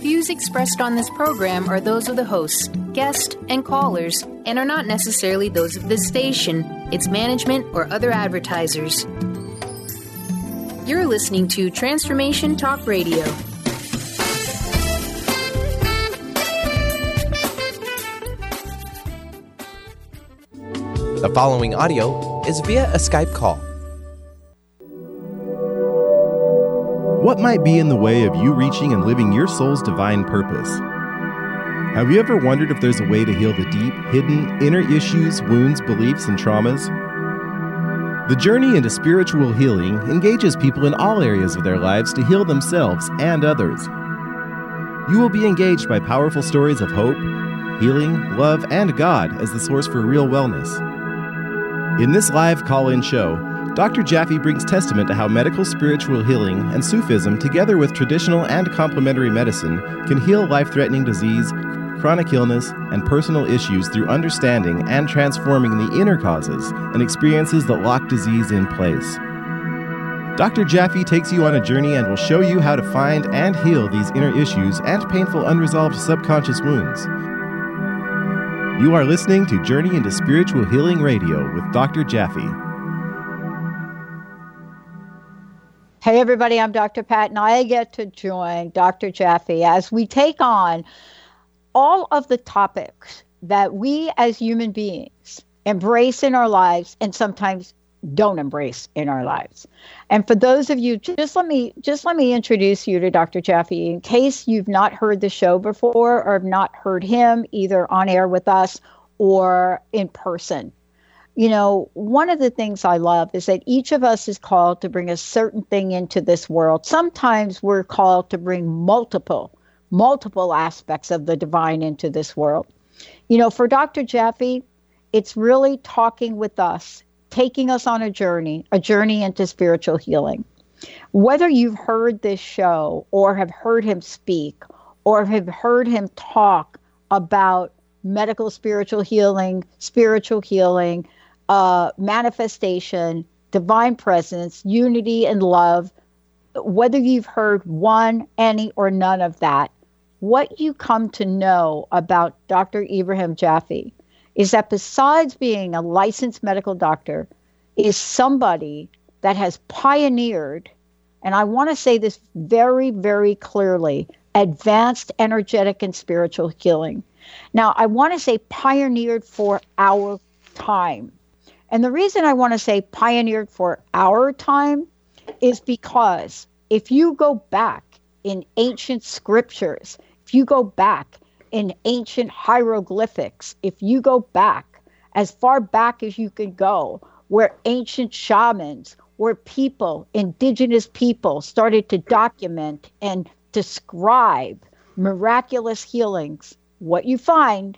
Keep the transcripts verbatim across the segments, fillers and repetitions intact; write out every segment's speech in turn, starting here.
Views expressed on this program are those of the hosts, guests, and callers, and are not necessarily those of this station, its management, or other advertisers. You're listening to Transformation Talk Radio. The following audio is via a Skype call. What might be in the way of you reaching and living your soul's divine purpose? Have you ever wondered if there's a way to heal the deep, hidden, inner issues, wounds, beliefs, and traumas? The journey into spiritual healing engages people in all areas of their lives to heal themselves and others. You will be engaged by powerful stories of hope, healing, love, and God as the source for real wellness. In this live call-in show, Doctor Jaffe brings testament to how medical spiritual healing and Sufism, together with traditional and complementary medicine, can heal life-threatening disease, chronic illness, and personal issues through understanding and transforming the inner causes and experiences that lock disease in place. Doctor Jaffe takes you on a journey and will show you how to find and heal these inner issues and painful unresolved subconscious wounds. You are listening to Journey into Spiritual Healing Radio with Doctor Jaffe. Hey everybody, I'm Doctor Pat, and I get to join Doctor Jaffe as we take on all of the topics that we as human beings embrace in our lives and sometimes don't embrace in our lives. And for those of you, just let me just let me introduce you to Doctor Jaffe in case you've not heard the show before or have not heard him either on air with us or in person. You know, one of the things I love is that each of us is called to bring a certain thing into this world. Sometimes we're called to bring multiple, multiple aspects of the divine into this world. You know, for Doctor Jaffe, it's really talking with us, taking us on a journey, a journey into spiritual healing. Whether you've heard this show or have heard him speak or have heard him talk about medical spiritual healing, spiritual healing, Uh, manifestation, divine presence, unity, and love, whether you've heard one, any, or none of that, what you come to know about Doctor Ibrahim Jaffe is that besides being a licensed medical doctor, is somebody that has pioneered, and I want to say this very, very clearly, advanced energetic and spiritual healing. Now, I want to say pioneered for our time. And the reason I want to say pioneered for our time is because if you go back in ancient scriptures, if you go back in ancient hieroglyphics, if you go back as far back as you can go, where ancient shamans, where people, indigenous people started to document and describe miraculous healings, what you find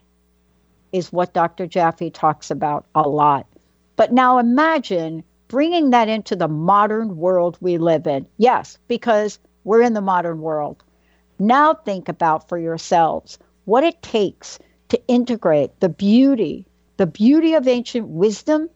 is what Doctor Jaffe talks about a lot. But now imagine bringing that into the modern world we live in. Yes, because we're in the modern world. Now think about for yourselves what it takes to integrate the beauty, the beauty of ancient wisdom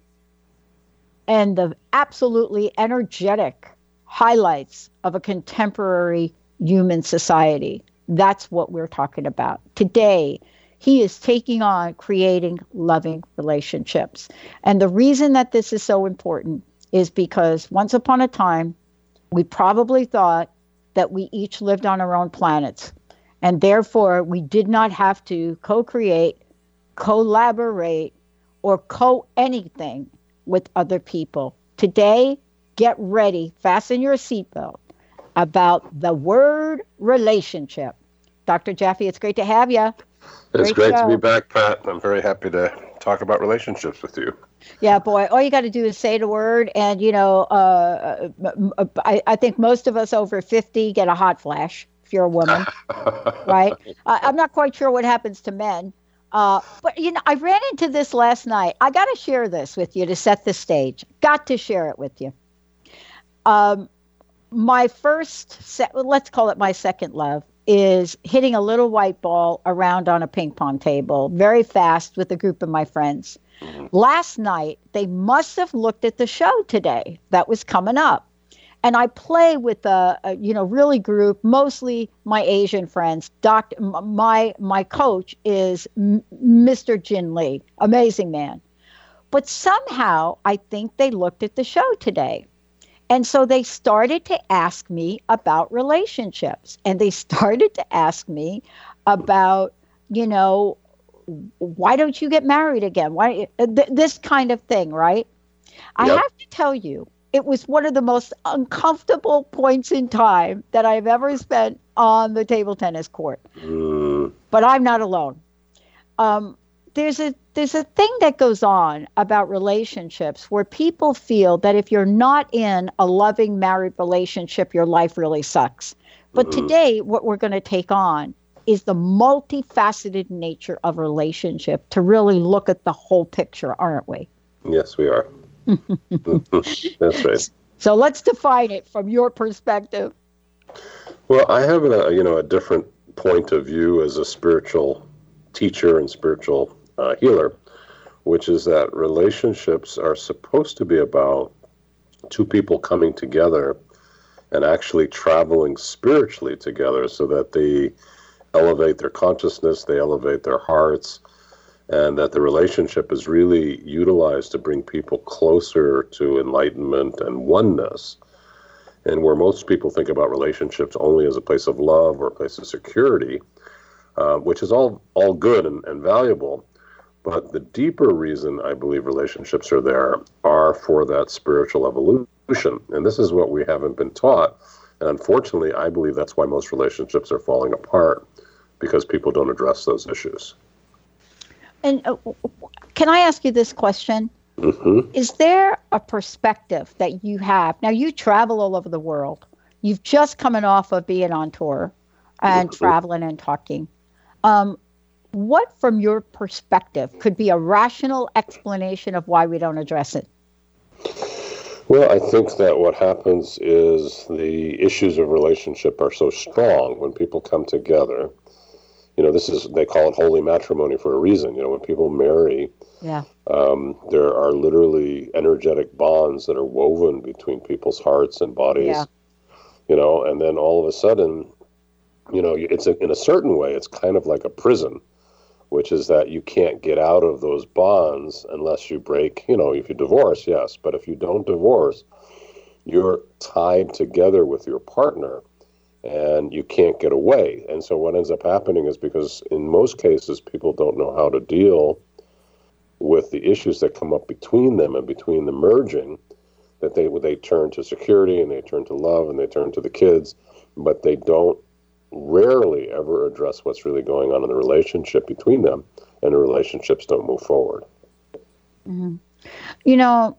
and the absolutely energetic highlights of a contemporary human society. That's what we're talking about. Today, he is taking on creating loving relationships. And the reason that this is so important is because once upon a time, we probably thought that we each lived on our own planets. And therefore, we did not have to co-create, collaborate, or co-anything with other people. Today, get ready, fasten your seatbelt about the word relationship. Doctor Jaffe, it's great to have you. It's great, great to be back, Pat. I'm very happy to talk about relationships with you. Yeah, boy, all you got to do is say the word. And, you know, uh, I, I think most of us over fifty get a hot flash if you're a woman, right? I, I'm not quite sure what happens to men. Uh, but, you know, I ran into this last night. I got to share this with you to set the stage. Got to share it with you. Um, my first, se- let's call it my second love, is hitting a little white ball around on a ping pong table very fast with a group of my friends. Mm-hmm. Last night, they must have looked at the show today that was coming up. And I play with a, a you know really group, mostly my Asian friends. Doctor, my my coach is M- Mister Jin Lee, amazing man. But somehow I think they looked at the show today. And so they started to ask me about relationships, and they started to ask me about, you know, why don't you get married again? Why th- this kind of thing, right? I Yep. have to tell you, it was one of the most uncomfortable points in time that I've ever spent on the table tennis court. Mm. But I'm not alone. Um, there's a there's a thing that goes on about relationships where people feel that if you're not in a loving married relationship, your life really sucks. But Mm-hmm. today, what we're going to take on is the multifaceted nature of relationship to really look at the whole picture, aren't we? Yes, we are. That's right. So let's define it from your perspective. Well, I have a you know a different point of view as a spiritual teacher and spiritual uh, healer, which is that relationships are supposed to be about two people coming together and actually traveling spiritually together so that they elevate their consciousness, they elevate their hearts, and that the relationship is really utilized to bring people closer to enlightenment and oneness. And where most people think about relationships only as a place of love or a place of security, uh, which is all, all good and, and valuable, but the deeper reason I believe relationships are there are for that spiritual evolution. And this is what we haven't been taught. And unfortunately, I believe that's why most relationships are falling apart, because people don't address those issues. And uh, can I ask you this question? Mm-hmm. Is there a perspective that you have? Now, you travel all over the world. You've just coming off of being on tour and Mm-hmm. traveling and talking. Um, what, from your perspective, could be a rational explanation of why we don't address it? Well, I think that what happens is the issues of relationship are so strong when people come together. You know, this is, they call it holy matrimony for a reason. You know, when people marry, Yeah. um, there are literally energetic bonds that are woven between people's hearts and bodies. Yeah. You know, and then all of a sudden, you know, it's a, in a certain way, it's kind of like a prison, which is that you can't get out of those bonds unless you break, you know, if you divorce, yes. But if you don't divorce, you're tied together with your partner and you can't get away. And so what ends up happening is, because in most cases, people don't know how to deal with the issues that come up between them and between the merging, that they they turn to security and they turn to love and they turn to the kids, but they don't rarely ever address what's really going on in the relationship between them, and the relationships don't move forward. Mm-hmm. You know,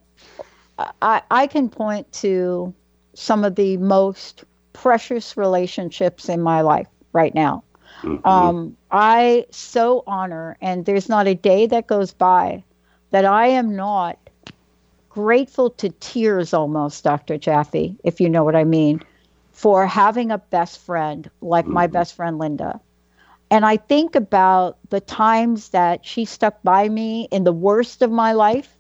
I, I can point to some of the most precious relationships in my life right now. Mm-hmm. Um, I so honor, and there's not a day that goes by that I am not grateful to tears almost, Doctor Jaffe, if you know what I mean, for having a best friend like my best friend Linda. And I think about the times that she stuck by me in the worst of my life.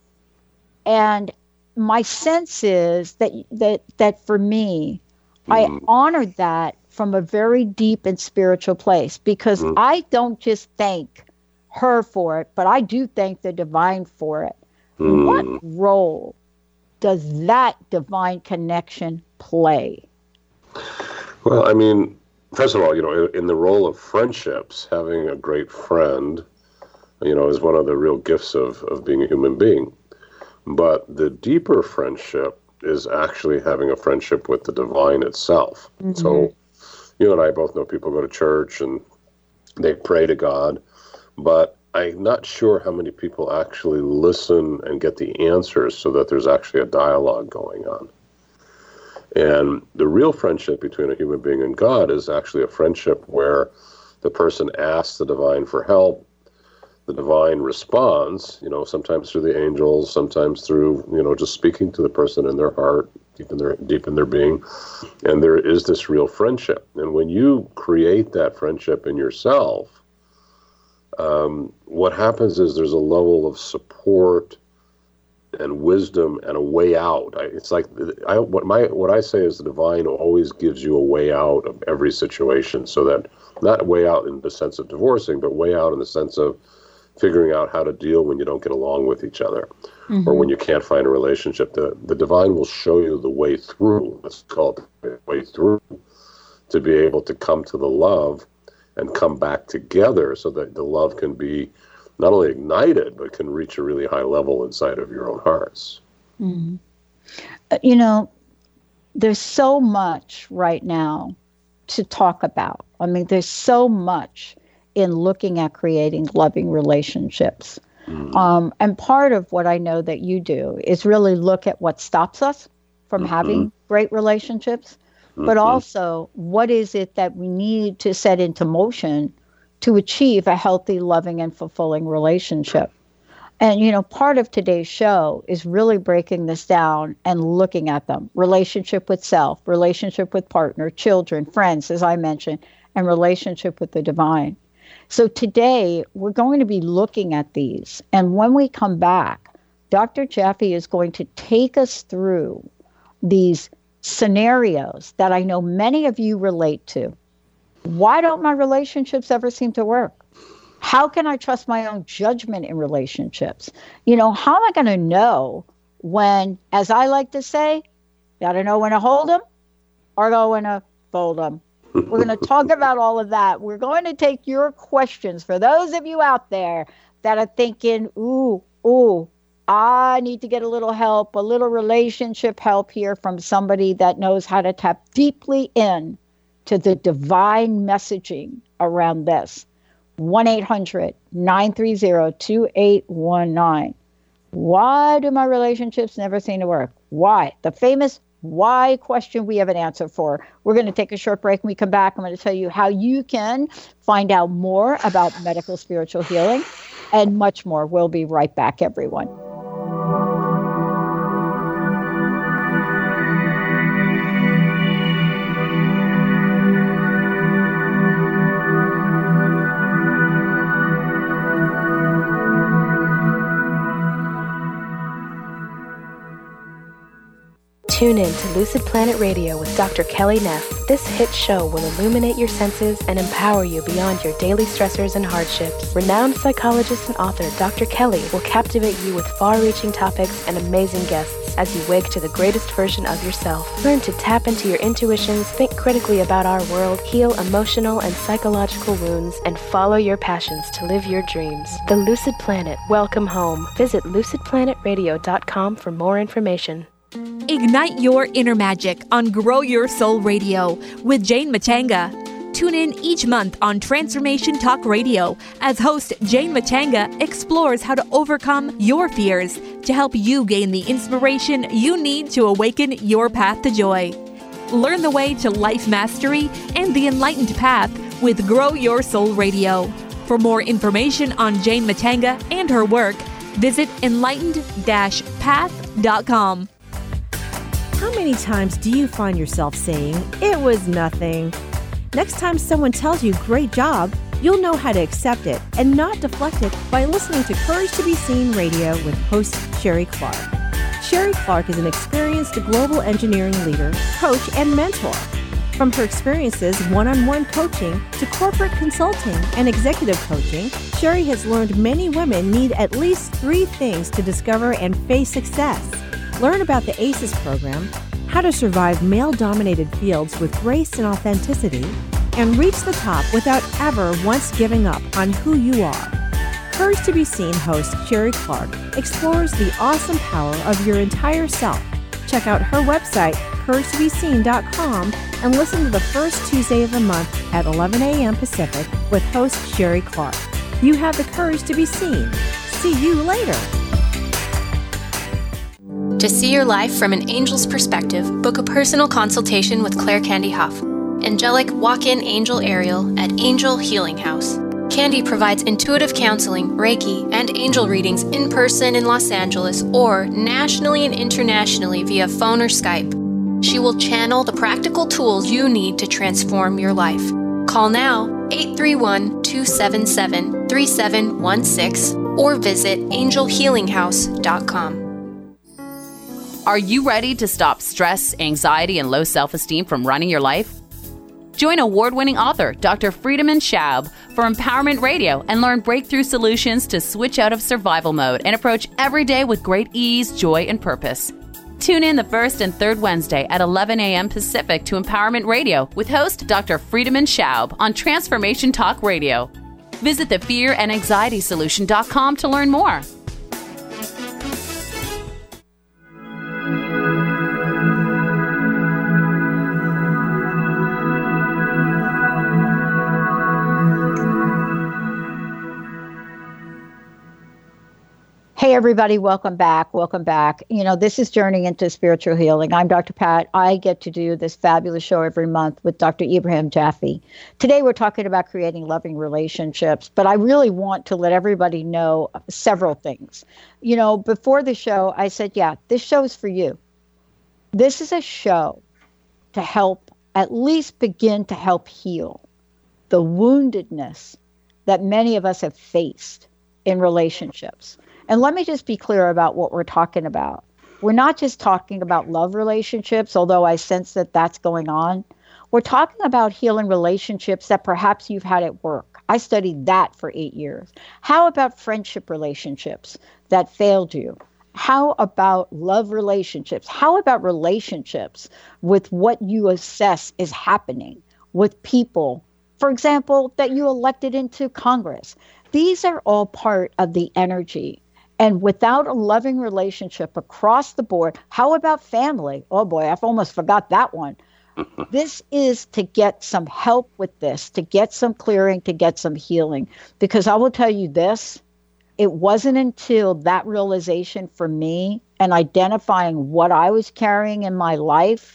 And my sense is that that that for me, mm. I honored that from a very deep and spiritual place, because mm. I don't just thank her for it, but I do thank the divine for it. Mm. What role does that divine connection play? Well, I mean, first of all, you know, in the role of friendships, having a great friend, you know, is one of the real gifts of, of being a human being. But the deeper friendship is actually having a friendship with the divine itself. Mm-hmm. So you and I both know people go to church and they pray to God, but I'm not sure how many people actually listen and get the answers so that there's actually a dialogue going on. And the real friendship between a human being and God is actually a friendship where the person asks the divine for help, the divine responds, you know, sometimes through the angels, sometimes through, you know, just speaking to the person in their heart, deep in their, deep in their being. And there is this real friendship. And when you create that friendship in yourself, um, what happens is there's a level of support and wisdom and a way out. I, it's like I, what my what I say is the divine always gives you a way out of every situation, so that not a way out in the sense of divorcing, but way out in the sense of figuring out how to deal when you don't get along with each other, mm-hmm. or when you can't find a relationship. The the divine will show you the way through. It's called the way through, to be able to come to the love and come back together, so that the love can be not only ignited, but can reach a really high level inside of your own hearts. Mm-hmm. Uh, you know, there's so much right now to talk about. I mean, there's so much in looking at creating loving relationships. Mm-hmm. Um, and part of what I know that you do is really look at what stops us from mm-hmm. having great relationships, mm-hmm. but also what is it that we need to set into motion to achieve a healthy, loving, and fulfilling relationship. And, you know, part of today's show is really breaking this down and looking at them. Relationship with self, relationship with partner, children, friends, as I mentioned, and relationship with the divine. So today, we're going to be looking at these. And when we come back, Doctor Jaffe is going to take us through these scenarios that I know many of you relate to. Why don't my relationships ever seem to work? How can I trust my own judgment in relationships? You know, how am I going to know when, as I like to say, got to know when to hold them or go when to fold them. We're going to talk about all of that. We're going to take your questions for those of you out there that are thinking, ooh, ooh, I need to get a little help, a little relationship help here from somebody that knows how to tap deeply in to the divine messaging around this. one eight hundred nine three zero two eight one nine. Why do my relationships never seem to work? Why? The famous why question we have an answer for. We're going to take a short break. When we come back, I'm going to tell you how you can find out more about medical spiritual healing and much more. We'll be right back, everyone. Tune in to Lucid Planet Radio with Doctor Kelly Neff. This hit show will illuminate your senses and empower you beyond your daily stressors and hardships. Renowned psychologist and author Doctor Kelly will captivate you with far-reaching topics and amazing guests as you wake to the greatest version of yourself. Learn to tap into your intuitions, think critically about our world, heal emotional and psychological wounds, and follow your passions to live your dreams. The Lucid Planet. Welcome home. Visit lucid planet radio dot com for more information. Ignite your inner magic on Grow Your Soul Radio with Jane Matanga. Tune in each month on Transformation Talk Radio as host Jane Matanga explores how to overcome your fears to help you gain the inspiration you need to awaken your path to joy. Learn the way to life mastery and the enlightened path with Grow Your Soul Radio. For more information on Jane Matanga and her work, visit enlightened dash path dot com. How many times do you find yourself saying, "It was nothing"? Next time someone tells you, "Great job," you'll know how to accept it and not deflect it by listening to Courage to be Seen Radio with host Sherry Clark. Sherry Clark is an experienced global engineering leader, coach, and mentor. From her experiences one-on-one coaching to corporate consulting and executive coaching, Sherry has learned many women need at least three things to discover and face success. Learn about the ACES program, how to survive male-dominated fields with grace and authenticity, and reach the top without ever once giving up on who you are. Courage to be Seen host Sherry Clark explores the awesome power of your entire self. Check out her website, courage to be seen dot com, and listen to the first Tuesday of the month at eleven a.m. Pacific with host Sherry Clark. You have the courage to be seen. See you later. To see your life from an angel's perspective, book a personal consultation with Claire Candy Huff, angelic walk-in angel Ariel at Angel Healing House. Candy provides intuitive counseling, Reiki, and angel readings in person in Los Angeles or nationally and internationally via phone or Skype. She will channel the practical tools you need to transform your life. Call now, eight three one, two seven seven, three seven one six, or visit angel healing house dot com. Are you ready to stop stress, anxiety, and low self-esteem from running your life? Join award-winning author Doctor Friedemann Schaub for Empowerment Radio and learn breakthrough solutions to switch out of survival mode and approach every day with great ease, joy, and purpose. Tune in the first and third Wednesday at eleven a.m. Pacific to Empowerment Radio with host Doctor Friedemann Schaub on Transformation Talk Radio. Visit the fear and anxiety solution dot com to learn more. Hey, everybody, welcome back. Welcome back. You know, this is Journey into Spiritual Healing. I'm Doctor Pat. I get to do this fabulous show every month with Doctor Ibrahim Jaffe. Today, we're talking about creating loving relationships, but I really want to let everybody know several things. You know, before the show, I said, yeah, this show is for you. This is a show to help, at least begin to help heal the woundedness that many of us have faced in relationships. And let me just be clear about what we're talking about. We're not just talking about love relationships, although I sense that that's going on. We're talking about healing relationships that perhaps you've had at work. I studied that for eight years. How about friendship relationships that failed you? How about love relationships? How about relationships with what you assess is happening with people, for example, that you elected into Congress? These are all part of the energy. And without a loving relationship across the board, how about family? Oh boy, I've almost forgot that one. This is to get some help with this, to get some clearing, to get some healing. Because I will tell you this, it wasn't until that realization for me and identifying what I was carrying in my life,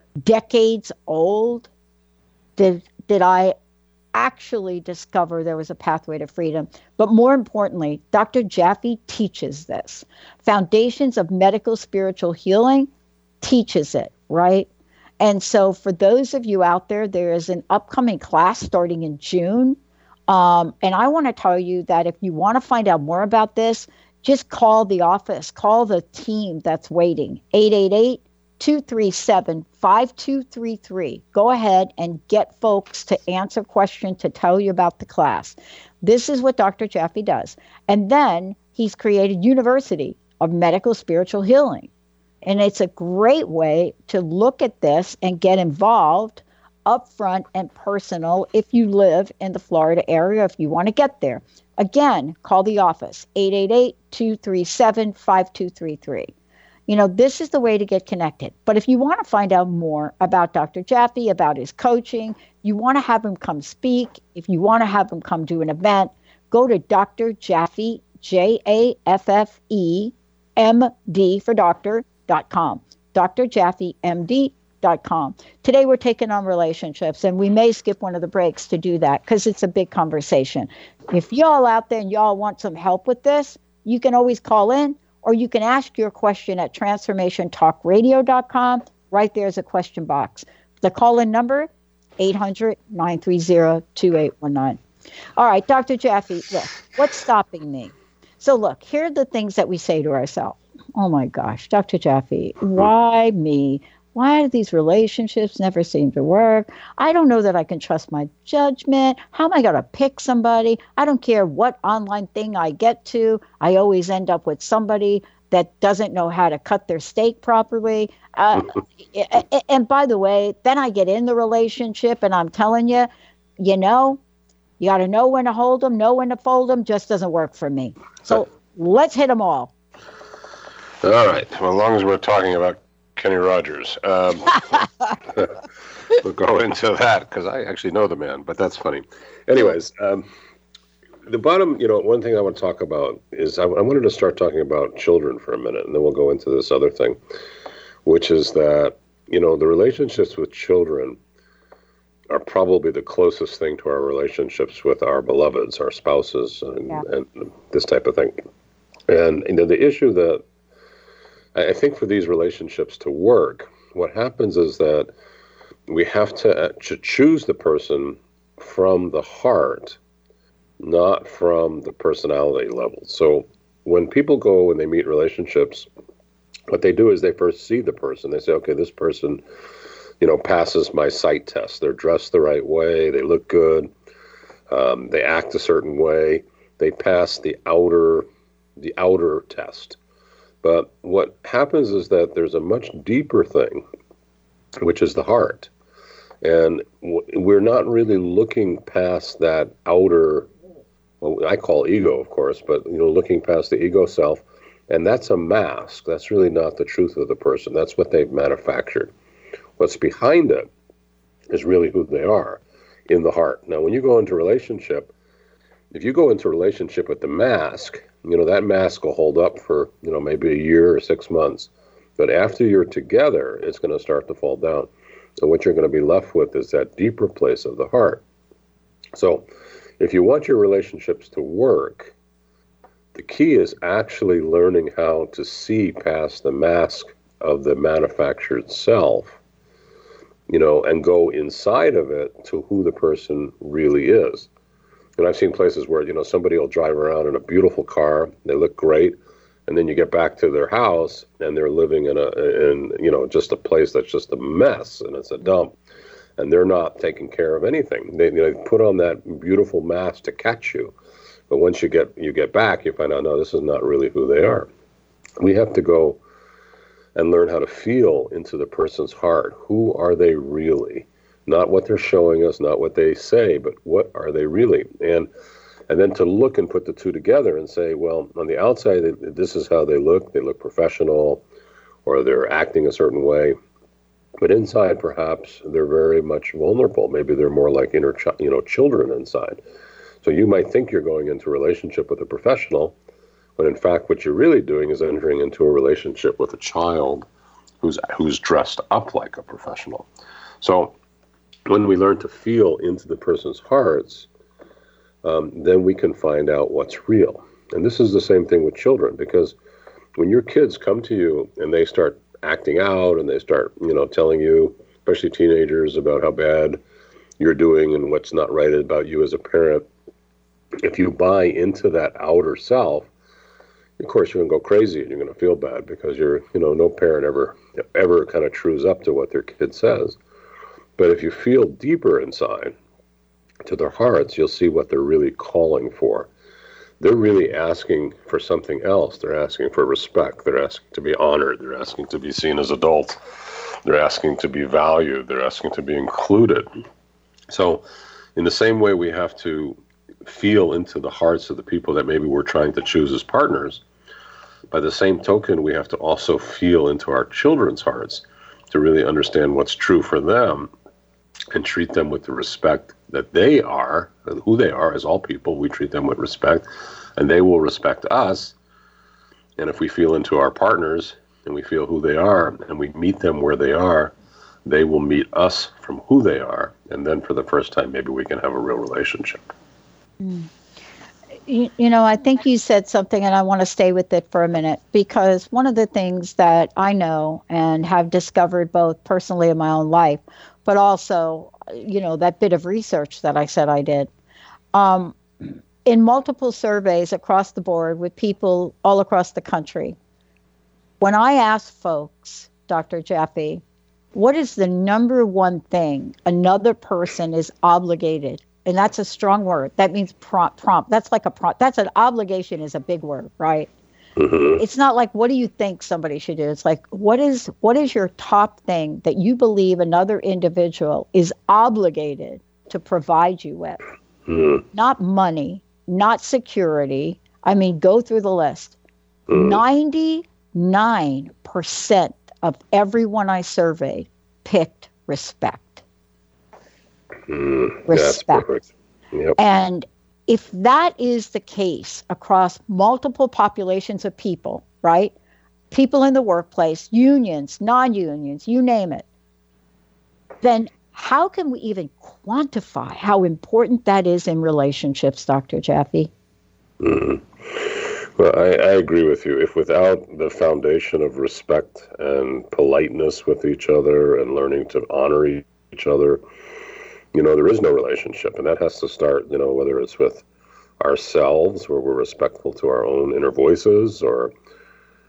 decades old, did, did I actually discover there was a pathway to freedom. But more importantly, Doctor Jaffe teaches this. Foundations of Medical Spiritual Healing teaches it, right? And so for those of you out there, there is an upcoming class starting in June. Um, and I want to tell you that if you want to find out more about this, just call the office, call the team that's waiting, eight eight eight, two three seven, five two three three. Go ahead and get folks to answer questions, to tell you about the class. This is what Doctor Jaffe does. And then he's created University of Medical Spiritual Healing. And it's a great way to look at this and get involved upfront and personal if you live in the Florida area, if you want to get there. Again, call the office, eight eight eight, two three seven, five two three three. You know, this is the way to get connected. But if you want to find out more about Doctor Jaffe, about his coaching, you want to have him come speak, if you want to have him come do an event, go to Doctor Jaffe, J A F F E M D for doctor, dot com. Dr Jaffe M D dot com. Today we're taking on relationships, and we may skip one of the breaks to do that because it's a big conversation. If y'all out there and y'all want some help with this, you can always call in, or you can ask your question at transformation talk radio dot com. Right there's a question box. The call-in number, eight hundred, nine three zero, two eight one nine. All right, Doctor Jaffe, look, what's stopping me? So look, here are the things that we say to ourselves. Oh my gosh, Doctor Jaffe, why me? Why do these relationships never seem to work? I don't know that I can trust my judgment. How am I going to pick somebody? I don't care what online thing I get to. I always end up with somebody that doesn't know how to cut their steak properly. Uh, and by the way, then I get in the relationship and I'm telling you, you know, you got to know when to hold them, know when to fold them. Just doesn't work for me. So let's hit them all. All right. Well, as long as we're talking about Kenny Rogers. Um, we'll go into that because I actually know the man, but that's funny. Anyways, um, the bottom, you know, one thing I want to talk about is I, I wanted to start talking about children for a minute, and then we'll go into this other thing, which is that, you know, the relationships with children are probably the closest thing to our relationships with our beloveds, our spouses, and, yeah. and this type of thing. And, you know, the issue that I think for these relationships to work, what happens is that we have to, to choose the person from the heart, not from the personality level. So when people go and they meet relationships, what they do is they first see the person. They say, okay, this person, you know, passes my sight test. They're dressed the right way. They look good. Um, they act a certain way. They pass the outer, the outer test. But what happens is that there's a much deeper thing, which is the heart. And w- we're not really looking past that outer, well, I call ego, of course, but, you know, looking past the ego self. And that's a mask. That's really not the truth of the person. That's what they've manufactured. What's behind it is really who they are in the heart. Now, when you go into relationship, if you go into relationship with the mask, you know, that mask will hold up for, you know, maybe a year or six months. But after you're together, it's going to start to fall down. And what you're going to be left with is that deeper place of the heart. So if you want your relationships to work, the key is actually learning how to see past the mask of the manufactured self, you know, and go inside of it to who the person really is. And I've seen places where, you know, somebody will drive around in a beautiful car, they look great, and then you get back to their house and they're living in a, in, you know, just a place that's just a mess and it's a dump, and they're not taking care of anything. They, you know, they put on that beautiful mask to catch you. But once you get you get back, you find out, no, this is not really who they are. We have to go and learn how to feel into the person's heart. Who are they really? Not what they're showing us, not what they say, but what are they really? And and then to look and put the two together and say, well, on the outside, this is how they look. They look professional, or they're acting a certain way. But inside, perhaps, they're very much vulnerable. Maybe they're more like inner, ch- you know, children inside. So you might think you're going into a relationship with a professional, when in fact what you're really doing is entering into a relationship with a child who's who's dressed up like a professional. So when we learn to feel into the person's hearts, um, then we can find out what's real. And this is the same thing with children, because when your kids come to you and they start acting out and they start, you know, telling you, especially teenagers, about how bad you're doing and what's not right about you as a parent, if you buy into that outer self, of course you're going to go crazy and you're going to feel bad, because you're, you know, no parent ever, ever kind of trues up to what their kid says. But if you feel deeper inside to their hearts, you'll see what they're really calling for. They're really asking for something else. They're asking for respect. They're asking to be honored. They're asking to be seen as adults. They're asking to be valued. They're asking to be included. So in the same way we have to feel into the hearts of the people that maybe we're trying to choose as partners, by the same token, we have to also feel into our children's hearts to really understand what's true for them and treat them with the respect that they are, who they are as all people. We treat them with respect, and they will respect us. And if we feel into our partners and we feel who they are and we meet them where they are, they will meet us from who they are. And then for the first time, maybe we can have a real relationship. Mm. You, you know, I think you said something, and I want to stay with it for a minute, because one of the things that I know and have discovered both personally in my own life, but also, you know, that bit of research that I said I did, um, in multiple surveys across the board with people all across the country, when I ask folks, Doctor Jaffe, what is the number one thing another person is obligated? And that's a strong word. That means prompt, prompt. That's like a prompt. That's an obligation is a big word, right? Mm-hmm. It's not like, what do you think somebody should do? It's like, what is what is your top thing that you believe another individual is obligated to provide you with? Mm-hmm. Not money, not security. I mean, go through the list. Mm-hmm. ninety-nine percent of everyone I surveyed picked respect. Mm, respect. Yep. And if that is the case across multiple populations of people, right? People in the workplace, unions, non-unions, you name it, then how can we even quantify how important that is in relationships, Doctor Jaffe? Mm. Well, I, I agree with you. If without the foundation of respect and politeness with each other and learning to honor each other, you know, there is no relationship. And that has to start, you know, whether it's with ourselves, where we're respectful to our own inner voices, or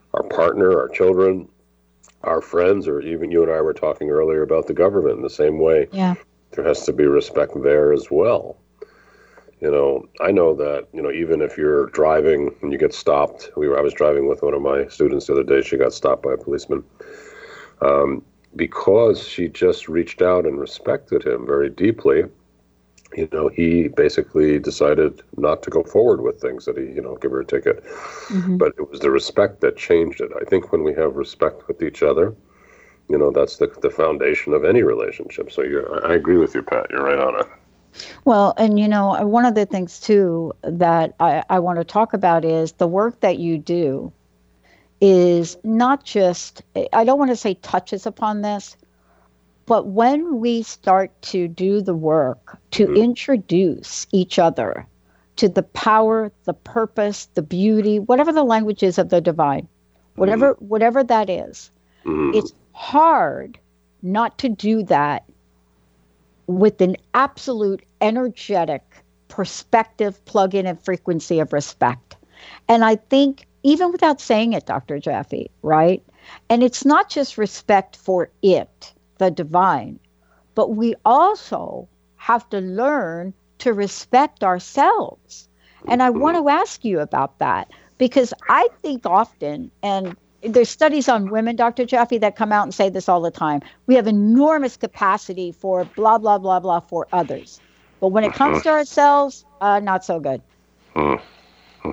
our partner, our children, our friends, or even you and I were talking earlier about the government in the same way. Yeah. There has to be respect there as well. You know, I know that, you know, even if you're driving and you get stopped, we were, I was driving with one of my students the other day, she got stopped by a policeman, um, because she just reached out and respected him very deeply. You know, he basically decided not to go forward with things, that he, you know, give her a ticket. Mm-hmm. But it was the respect that changed it. I think when we have respect with each other, you know, that's the the foundation of any relationship. So you're, I agree with you, Pat. You're right on it. Well, and, you know, one of the things, too, that I, I want to talk about is the work that you do is not just, I don't want to say touches upon this, but when we start to do the work to mm-hmm. introduce each other to the power, the purpose, the beauty, whatever the language is of the divine, whatever mm-hmm. whatever that is, mm-hmm. it's hard not to do that with an absolute energetic perspective, plug-in, and frequency of respect. And I think, even without saying it, Doctor Jaffe, right? And it's not just respect for it, the divine, but we also have to learn to respect ourselves. And I want to ask you about that, because I think often, and there's studies on women, Doctor Jaffe, that come out and say this all the time, we have enormous capacity for blah, blah, blah, blah for others. But when it comes to ourselves, uh, not so good. Mm-hmm.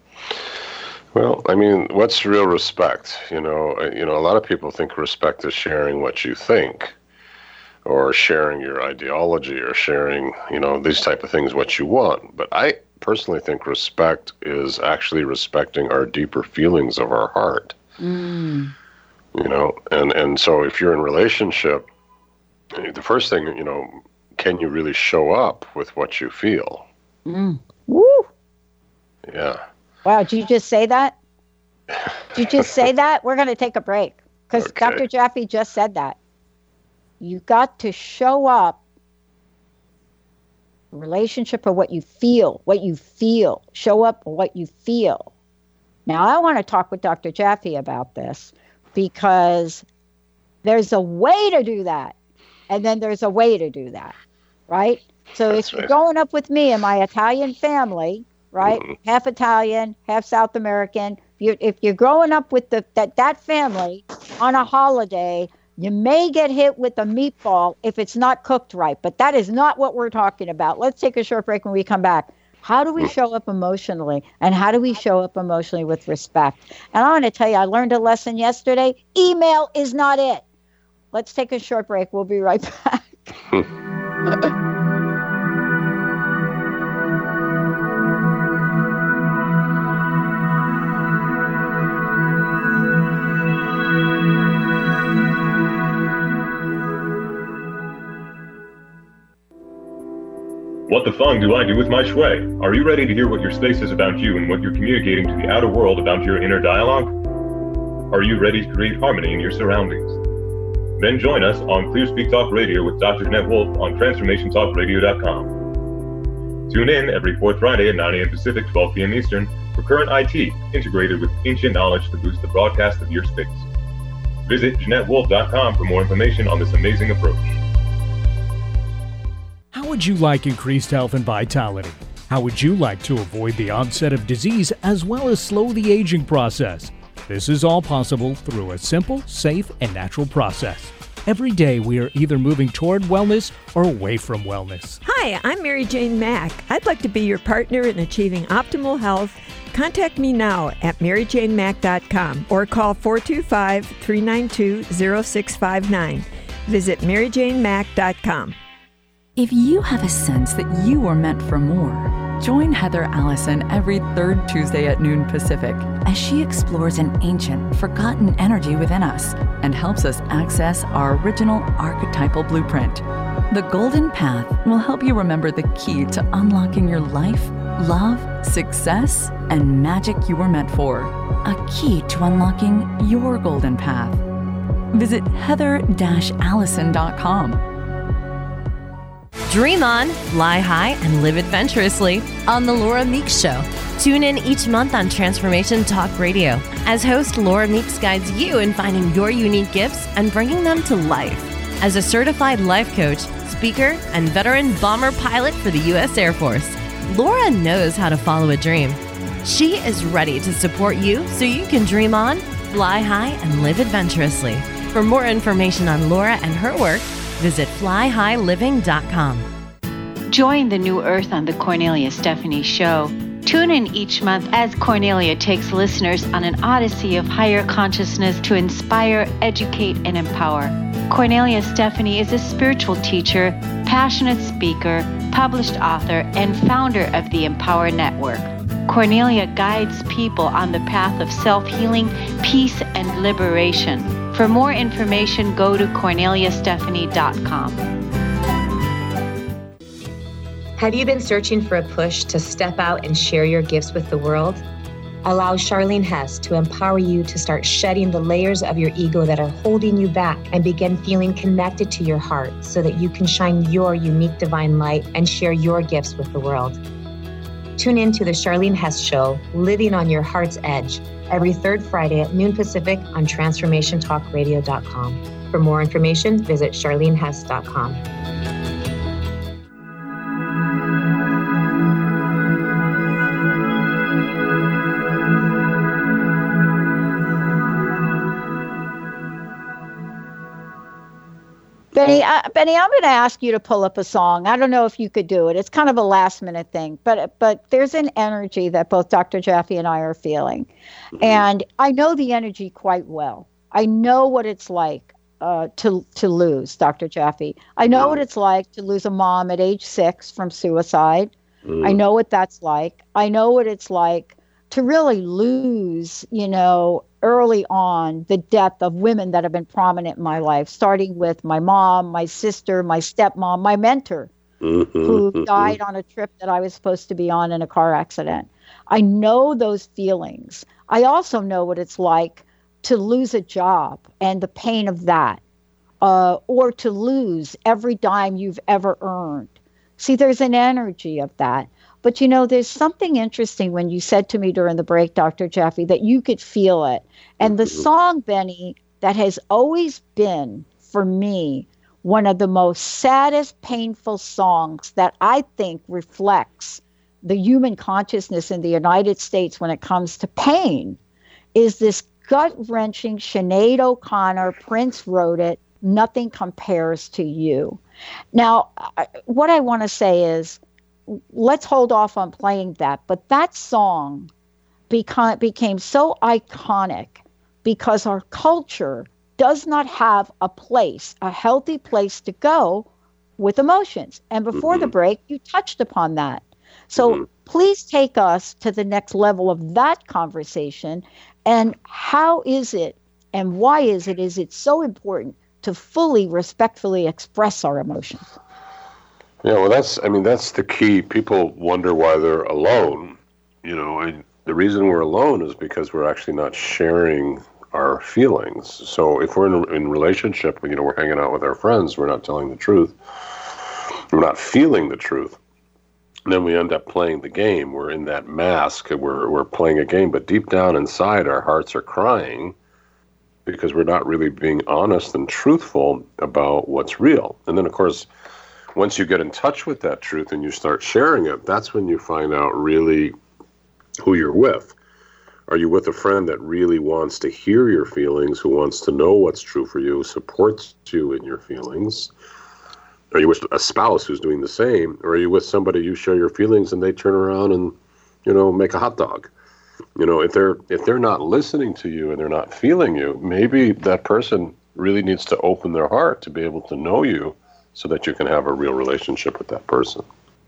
Well, I mean, what's real respect? You know, you know, a lot of people think respect is sharing what you think, or sharing your ideology, or sharing, you know, these type of things, what you want. But I personally think respect is actually respecting our deeper feelings of our heart. Mm. You know, and, and so if you're in a relationship, the first thing, you know, can you really show up with what you feel? Mm. Woo! Yeah. Wow, did you just say that? Did you just say that? We're going to take a break, because okay. Doctor Jaffe just said that. You got to show up, relationship or what you feel, what you feel. Show up what you feel. Now, I want to talk with Doctor Jaffe about this, because there's a way to do that, and then there's a way to do that, right? So That's if you're right. growing up with me and my Italian family, right? Mm-hmm. Half Italian, half South American. If you're, if you're growing up with the that, that family on a holiday, you may get hit with a meatball if it's not cooked right. But that is not what we're talking about. Let's take a short break when we come back. How do we show up emotionally? And how do we show up emotionally with respect? And I want to tell you, I learned a lesson yesterday. Email is not it. Let's take a short break. We'll be right back. What the fung do I do with my shui? Are you ready to hear what your space is about you and what you're communicating to the outer world about your inner dialogue? Are you ready to create harmony in your surroundings? Then join us on Clear Speak Talk Radio with Doctor Jeanette Wolfe on transformation talk radio dot com. Tune in every fourth Friday at nine a.m. Pacific, twelve p.m. Eastern for current I T integrated with ancient knowledge to boost the broadcast of your space. Visit Jeanette Wolfe dot com for more information on this amazing approach. How would you like increased health and vitality? How would you like to avoid the onset of disease as well as slow the aging process? This is all possible through a simple, safe, and natural process. Every day we are either moving toward wellness or away from wellness. Hi, I'm Mary Jane Mack. I'd like to be your partner in achieving optimal health. Contact me now at mary jane mack dot com or call four two five, three nine two, zero six five nine. Visit mary jane mack dot com. If you have a sense that you are meant for more, join Heather Allison every third Tuesday at noon Pacific as she explores an ancient, forgotten energy within us and helps us access our original archetypal blueprint. The Golden Path will help you remember the key to unlocking your life, love, success, and magic you were meant for. A key to unlocking your golden path. Visit heather dash allison dot com. Dream on, fly high, and live adventurously on The Laura Meeks Show. Tune in each month on Transformation Talk Radio as host Laura Meeks guides you in finding your unique gifts and bringing them to life. As a certified life coach, speaker, and veteran bomber pilot for the U S Air Force, Laura knows how to follow a dream. She is ready to support you so you can dream on, fly high, and live adventurously. For more information on Laura and her work, visit fly high living dot com. Join the New Earth on the Cornelia Stephanie Show. Tune in each month as Cornelia takes listeners on an odyssey of higher consciousness to inspire, educate, and empower. Cornelia Stephanie is a spiritual teacher, passionate speaker, published author, and founder of the Empower Network. Cornelia guides people on the path of self-healing, peace, and liberation. For more information, go to cornelia stephanie dot com. Have you been searching for a push to step out and share your gifts with the world? Allow Charlene Hess to empower you to start shedding the layers of your ego that are holding you back and begin feeling connected to your heart so that you can shine your unique divine light and share your gifts with the world. Tune in to the Charlene Hess Show, Living on Your Heart's Edge, every third Friday at noon Pacific on transformation talk radio dot com. For more information, visit charlene hess dot com. Benny, uh, Benny, I'm going to ask you to pull up a song. I don't know if you could do it. It's kind of a last minute thing, but but there's an energy that both Doctor Jaffe and I are feeling. Mm-hmm. And I know the energy quite well. I know what it's like uh, to to lose, Doctor Jaffe. I know mm-hmm. what it's like to lose a mom at age six from suicide. Mm-hmm. I know what that's like. I know what it's like to really lose, you know, early on, the death of women that have been prominent in my life, starting with my mom, my sister, my stepmom, my mentor, mm-hmm, who mm-hmm. died on a trip that I was supposed to be on in a car accident. I know those feelings. I also know what it's like to lose a job and the pain of that, uh, or to lose every dime you've ever earned. See, there's an energy of that. But, you know, there's something interesting when you said to me during the break, Doctor Jaffe, that you could feel it. And the song, Benny, that has always been, for me, one of the most saddest, painful songs that I think reflects the human consciousness in the United States when it comes to pain, is this gut-wrenching Sinead O'Connor, Prince wrote it, Nothing Compares to You. Now, what I want to say is, let's hold off on playing that. But that song beca- became so iconic because our culture does not have a place, a healthy place to go with emotions. And before mm-hmm. the break, you touched upon that. So mm-hmm. please take us to the next level of that conversation. And how is it and why is it, is it so important to fully, respectfully express our emotions? Yeah, well, that's, I mean, that's the key. People wonder why they're alone, you know, and the reason we're alone is because we're actually not sharing our feelings. So if we're in a in relationship, you know, we're hanging out with our friends, we're not telling the truth, we're not feeling the truth, and then we end up playing the game. We're in that mask, we're we're playing a game, but deep down inside, our hearts are crying because we're not really being honest and truthful about what's real. And then, of course, once you get in touch with that truth and you start sharing it, that's when you find out really who you're with. Are you with a friend that really wants to hear your feelings, who wants to know what's true for you, supports you in your feelings? Are you with a spouse who's doing the same? Or are you with somebody you share your feelings and they turn around and, you know, make a hot dog? You know, if they're if they're not listening to you and they're not feeling you, maybe that person really needs to open their heart to be able to know you, so that you can have a real relationship with that person.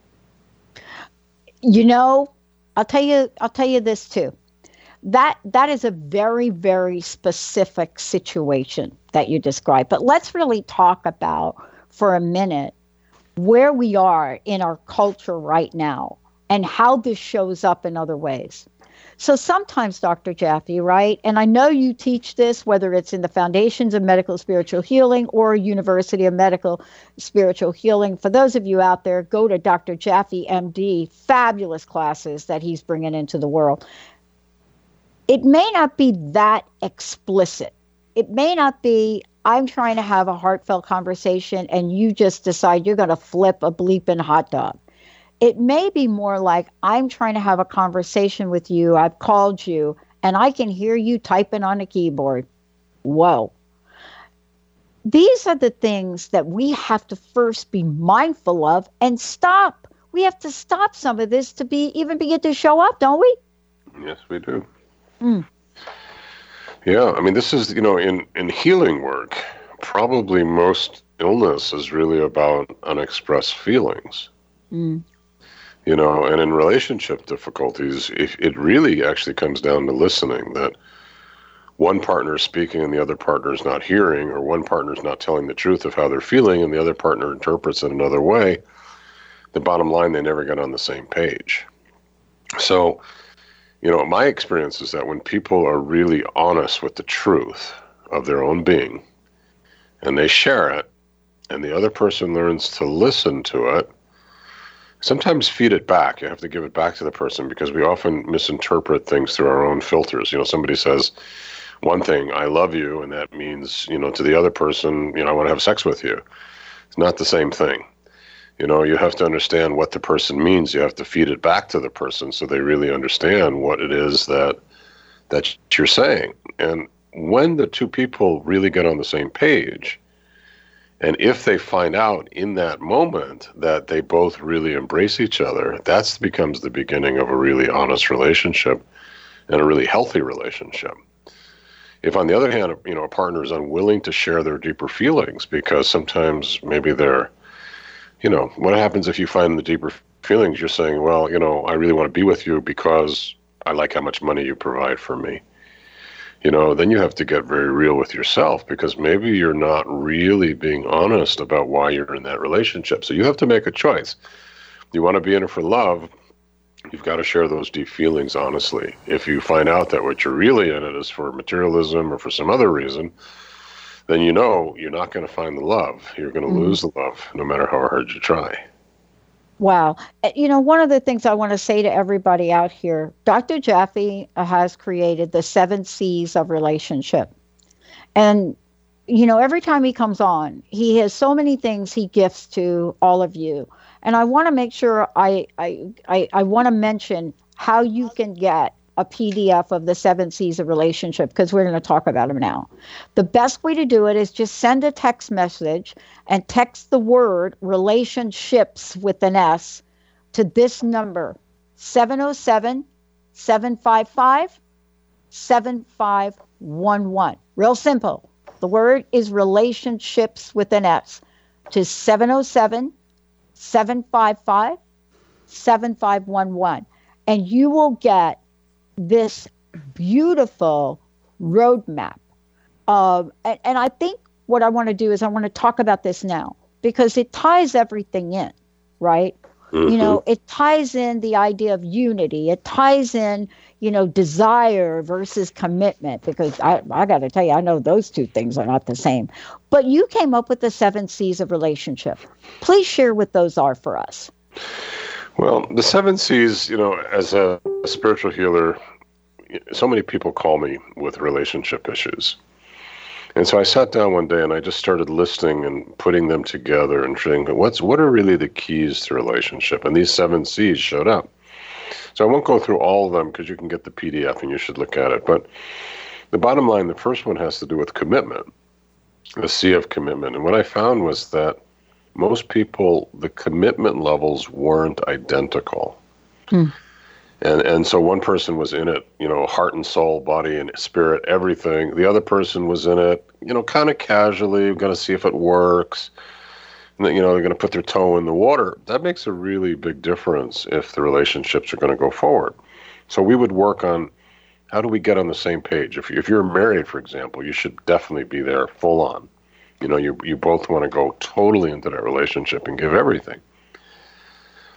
You know, I'll tell you, I'll tell you this too. That that is a very, very specific situation that you described. But let's really talk about for a minute where we are in our culture right now. and how this shows up in other ways. So sometimes, Doctor Jaffe, right, and I know you teach this, whether it's in the Foundations of Medical Spiritual Healing or University of Medical Spiritual Healing. For those of you out there, go to Doctor Jaffe, M D, fabulous classes that he's bringing into the world. It may not be that explicit. It may not be, I'm trying to have a heartfelt conversation and you just decide you're going to flip a bleeping hot dog. It may be more like, I'm trying to have a conversation with you. I've called you and I can hear you typing on a keyboard. Whoa. These are the things that we have to first be mindful of and stop. We have to stop some of this to be even begin to show up, don't we? Yes, we do. Mm. Yeah, I mean, this is, you know, in, in healing work, probably most illness is really about unexpressed feelings. Mm. You know, and in relationship difficulties, if it really actually comes down to listening, that one partner is speaking and the other partner is not hearing, or one partner is not telling the truth of how they're feeling and the other partner interprets it another way, the bottom line, they never get on the same page. So, you know, my experience is that when people are really honest with the truth of their own being and they share it and the other person learns to listen to it, sometimes feed it back. You have to give it back to the person because we often misinterpret things through our own filters. You know, somebody says one thing, I love you, and that means, you know, to the other person, you know, I want to have sex with you. It's not the same thing. You know, you have to understand what the person means. You have to feed it back to the person so they really understand what it is that that you're saying. And when the two people really get on the same page, and if they find out in that moment that they both really embrace each other, that becomes the beginning of a really honest relationship and a really healthy relationship. If, on the other hand, you know, a partner is unwilling to share their deeper feelings because sometimes maybe they're, you know, what happens if you find the deeper feelings? You're saying, well, you know, I really want to be with you because I like how much money you provide for me. You know, then you have to get very real with yourself because maybe you're not really being honest about why you're in that relationship. So you have to make a choice. You want to be in it for love, you've got to share those deep feelings honestly. If you find out that what you're really in it is for materialism or for some other reason, then you know you're not going to find the love. You're going to mm-hmm. lose the love no matter how hard you try. Wow. You know, one of the things I want to say to everybody out here, Doctor Jaffe has created the seven C's of relationship. And, you know, every time he comes on, he has so many things he gifts to all of you. And I want to make sure I, I, I, I want to mention how you can get a P D F of the seven C's of relationship, because we're going to talk about them now. The best way to do it is just send a text message and text the word relationships with an S to this number, seven oh seven, seven five five, seven five one one. Real simple. The word is relationships with an S to seven oh seven, seven five five, seven five one one. And you will get this beautiful roadmap. Uh, and, and I think what I want to do is I want to talk about this now because it ties everything in, right? Mm-hmm. You know, it ties in the idea of unity. It ties in, you know, desire versus commitment, because I, I got to tell you, I know those two things are not the same. But you came up with the seven C's of relationship. Please share what those are for us. Well, the seven C's, you know, as a, a spiritual healer, so many people call me with relationship issues. And so I sat down one day and I just started listing and putting them together and saying, what's, what are really the keys to relationship? And these seven C's showed up. So I won't go through all of them because you can get the P D F and you should look at it. But the bottom line, the first one has to do with commitment, the C of commitment. And what I found was that most people, the commitment levels weren't identical. Hmm. And and so one person was in it, you know, heart and soul, body and spirit, everything. The other person was in it, you know, kind of casually, going to see if it works. And, you know, they're going to put their toe in the water. That makes a really big difference if the relationships are going to go forward. So we would work on how do we get on the same page. If, if you're married, for example, you should definitely be there full on. You know, you you both want to go totally into that relationship and give everything.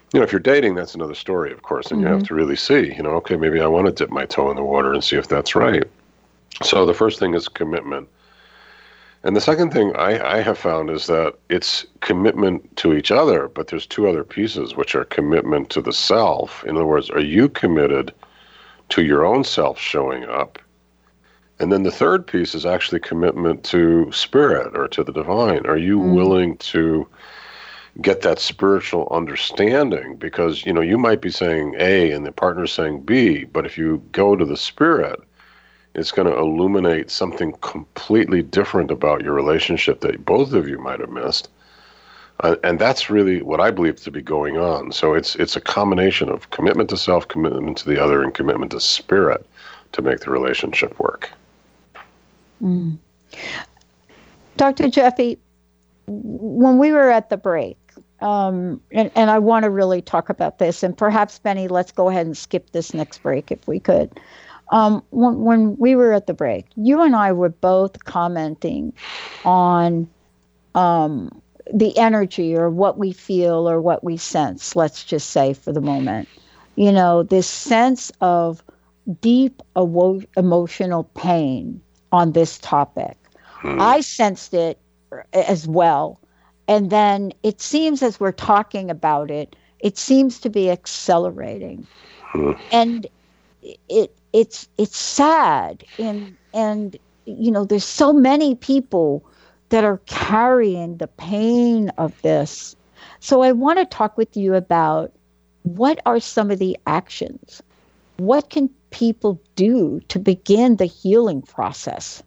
You know, if you're dating, that's another story, of course, and mm-hmm. you have to really see, you know, okay, maybe I want to dip my toe in the water and see if that's right. So the first thing is commitment. And the second thing I, I have found is that it's commitment to each other, but there's two other pieces, which are commitment to the self. In other words, are you committed to your own self showing up? And then the third piece is actually commitment to spirit or to the divine. Are you mm. willing to get that spiritual understanding? Because, you know, you might be saying A and the partner's saying B, but if you go to the spirit, it's going to illuminate something completely different about your relationship that both of you might have missed. Uh, and that's really what I believe to be going on. So it's it's a combination of commitment to self, commitment to the other, and commitment to spirit to make the relationship work. Mm. Doctor Jeffy, when we were at the break, um, and, and I want to really talk about this, and perhaps, Benny, let's go ahead and skip this next break if we could. Um, when, when we were at the break, you and I were both commenting on um, the energy or what we feel or what we sense, let's just say for the moment. You know, this sense of deep awo- emotional pain on this topic. Hmm. I sensed it as well. And then it seems as we're talking about it, it seems to be accelerating. Hmm. And it it's it's sad. And, and, you know, there's so many people that are carrying the pain of this. So I want to talk with you about what are some of the actions? What can people do to begin the healing process?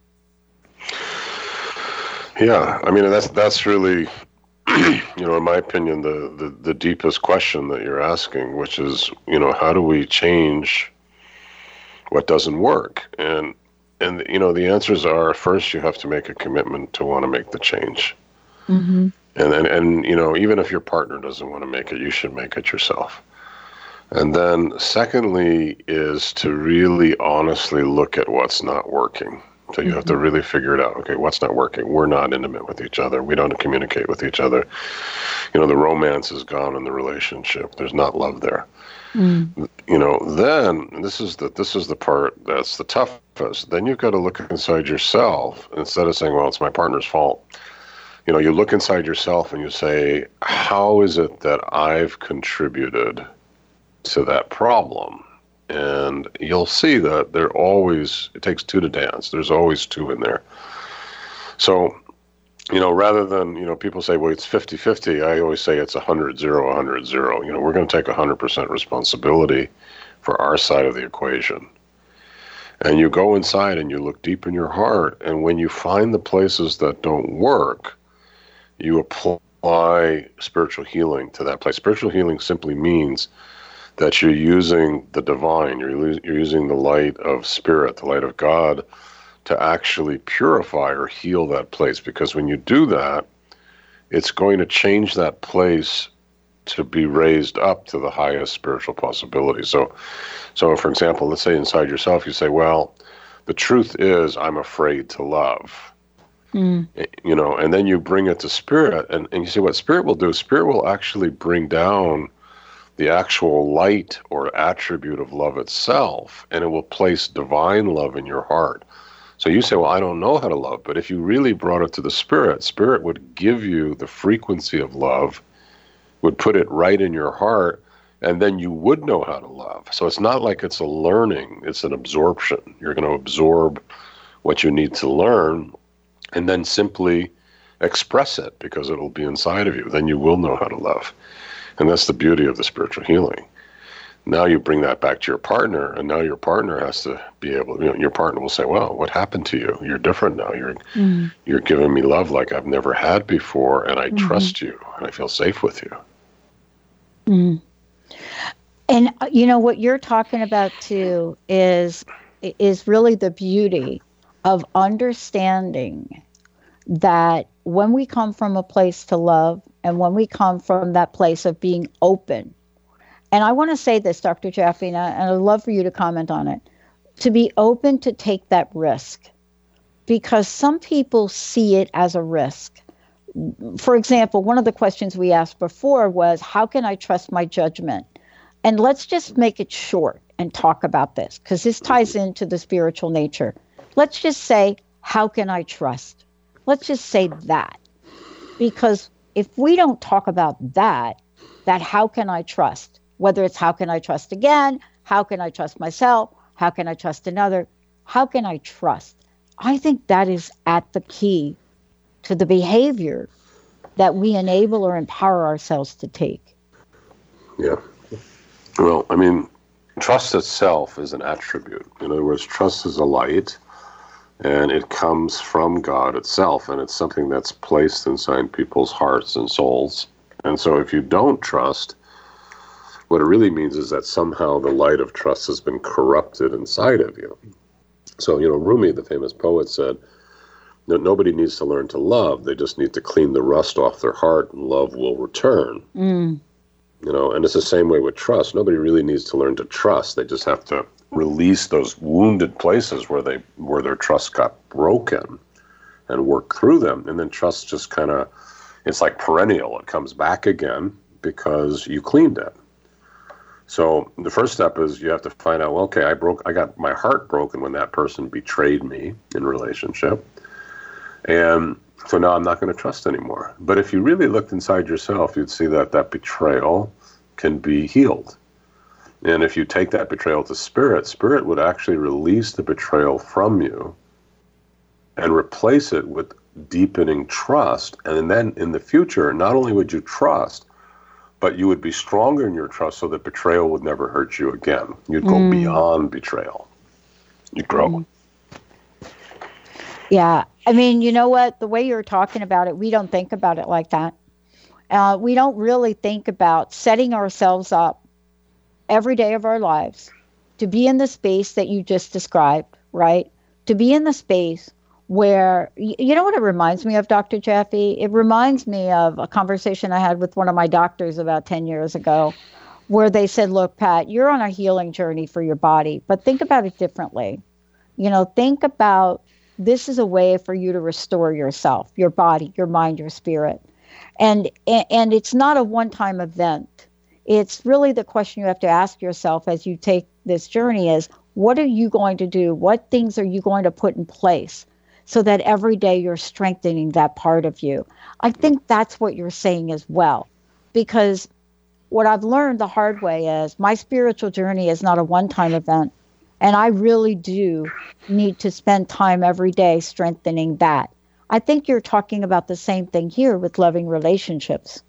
Yeah, I mean, that's that's really, you know, in my opinion, the, the, the deepest question that you're asking, which is, you know, how do we change what doesn't work? And, and you know, the answers are, first, you have to make a commitment to want to make the change. Mm-hmm. And, and, and, you know, even if your partner doesn't want to make it, you should make it yourself. And then secondly is to really honestly look at what's not working. So you mm-hmm. have to really figure it out. Okay, what's not working? We're not intimate with each other. We don't communicate with each other. You know, the romance is gone in the relationship. There's not love there. Mm. You know, then and this is the this is the part that's the toughest. Then you've got to look inside yourself instead of saying, well, it's my partner's fault. You know, you look inside yourself and you say, how is it that I've contributed to that problem? And you'll see that there always, it takes two to dance. There's always two in there. So, you know, rather than, you know, people say, well, it's fifty-fifty, I always say it's one hundred zero, one hundred zero. You know, we're going to take one hundred percent responsibility for our side of the equation. And you go inside and you look deep in your heart, and when you find the places that don't work, you apply spiritual healing to that place. Spiritual healing simply means that you're using the divine, you're, you're using the light of spirit, the light of God, to actually purify or heal that place. Because when you do that, it's going to change that place to be raised up to the highest spiritual possibility. So, so for example, let's say inside yourself, you say, well, the truth is I'm afraid to love. Mm. You know, and then you bring it to spirit, and, and you see what spirit will do. Spirit will actually bring down the actual light or attribute of love itself, and it will place divine love in your heart. So you say, well, I don't know how to love, but if you really brought it to the spirit, spirit would give you the frequency of love, would put it right in your heart, and then you would know how to love. So it's not like it's a learning, it's an absorption. You're going to absorb what you need to learn and then simply express it because it'll be inside of you. Then you will know how to love. And that's the beauty of the spiritual healing. Now you bring that back to your partner, and now your partner has to be able, you know, your partner will say, well, what happened to you? You're different now. You're mm-hmm. you're giving me love like I've never had before, and I mm-hmm. trust you, and I feel safe with you. Mm-hmm. And, uh, you know, what you're talking about, too, is is really the beauty of understanding that when we come from a place to love, and when we come from that place of being open, and I want to say this, Doctor Jaffe, and I'd love for you to comment on it, to be open to take that risk, because some people see it as a risk. for example, one of the questions we asked before was, how can I trust my judgment? And let's just make it short and talk about this, because this ties into the spiritual nature. Let's just say, how can I trust? Let's just say that. Because if we don't talk about that, that how can I trust, whether it's how can I trust again, how can I trust myself, how can I trust another, how can I trust? I think that is at the key to the behavior that we enable or empower ourselves to take. Yeah. Well, I mean, trust itself is an attribute. In other words, trust is a light, and it comes from God itself, and it's something that's placed inside people's hearts and souls. And so if you don't trust, what it really means is that somehow the light of trust has been corrupted inside of you. So, you know, Rumi, the famous poet, said, no, nobody needs to learn to love. They just need to clean the rust off their heart, and love will return. Mm. You know, and it's the same way with trust. Nobody really needs to learn to trust. They just have to release those wounded places where they where their trust got broken and work through them. And then trust just kind of, it's like perennial. It comes back again because you cleaned it. So the first step is you have to find out, well, okay, I broke, I got my heart broken when that person betrayed me in relationship. And so now I'm not going to trust anymore. But if you really looked inside yourself, you'd see that that betrayal can be healed. And if you take that betrayal to spirit, spirit would actually release the betrayal from you and replace it with deepening trust. And then in the future, not only would you trust, but you would be stronger in your trust so that betrayal would never hurt you again. You'd go Mm. beyond betrayal. You'd grow. Mm. Yeah. I mean, you know what? The way you're talking about it, we don't think about it like that. Uh, we don't really think about setting ourselves up every day of our lives to be in the space that you just described, right? To be in the space where, you know what it reminds me of, Doctor Jaffe? It reminds me of a conversation I had with one of my doctors about ten years ago, where they said, look, Pat, you're on a healing journey for your body, but think about it differently. You know, think about this is a way for you to restore yourself, your body, your mind, your spirit. And, and it's not a one-time event. It's really the question you have to ask yourself as you take this journey is, what are you going to do? What things are you going to put in place so that every day you're strengthening that part of you? I think that's what you're saying as well. Because what I've learned the hard way is my spiritual journey is not a one-time event. And I really do need to spend time every day strengthening that. I think you're talking about the same thing here with loving relationships.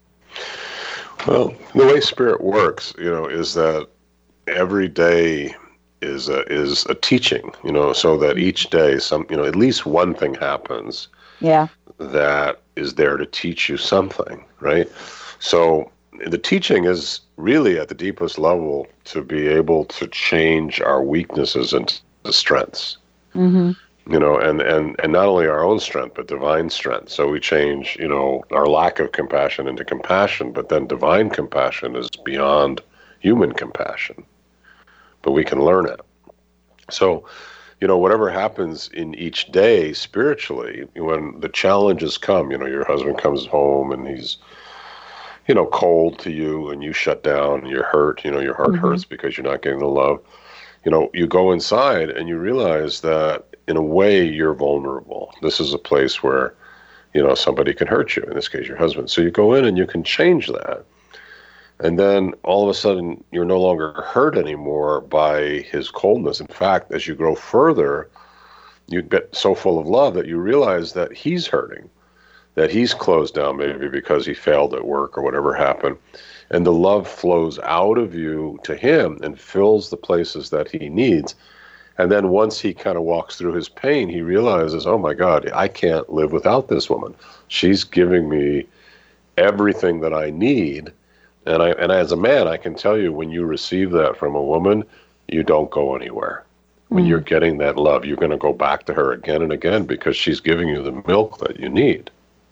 Well, the way spirit works, you know, is that every day is a, is a teaching, you know, so that each day, some, you know, at least one thing happens. Yeah. That is there to teach you something, right? So the teaching is really at the deepest level to be able to change our weaknesses into strengths. Mm-hmm. You know, and, and, and not only our own strength, but divine strength. So we change, you know, our lack of compassion into compassion, but then divine compassion is beyond human compassion. But we can learn it. So, you know, whatever happens in each day spiritually, when the challenges come, you know, your husband comes home and he's, you know, cold to you and you shut down and you're hurt, you know, your heart Mm-hmm. hurts because you're not getting the love. You know, you go inside and you realize that in a way you're vulnerable. This is a place where, you know, somebody can hurt you, in this case, your husband. So you go in and you can change that. And then all of a sudden you're no longer hurt anymore by his coldness. In fact, as you grow further, you get so full of love that you realize that he's hurting, that he's closed down maybe because he failed at work or whatever happened. And the love flows out of you to him and fills the places that he needs. And then once he kind of walks through his pain, he realizes, oh my God, I can't live without this woman. She's giving me everything that I need. And I, and as a man, I can tell you, when you receive that from a woman, you don't go anywhere. When Mm. you're getting that love, you're going to go back to her again and again because she's giving you the milk that you need.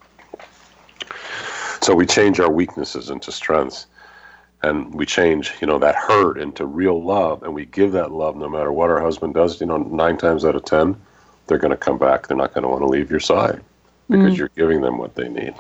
So we change our weaknesses into strengths. And we change, you know, that hurt into real love, and we give that love no matter what our husband does. You know, nine times out of ten, they're going to come back. They're not going to want to leave your side. because Mm. you're giving them what they need.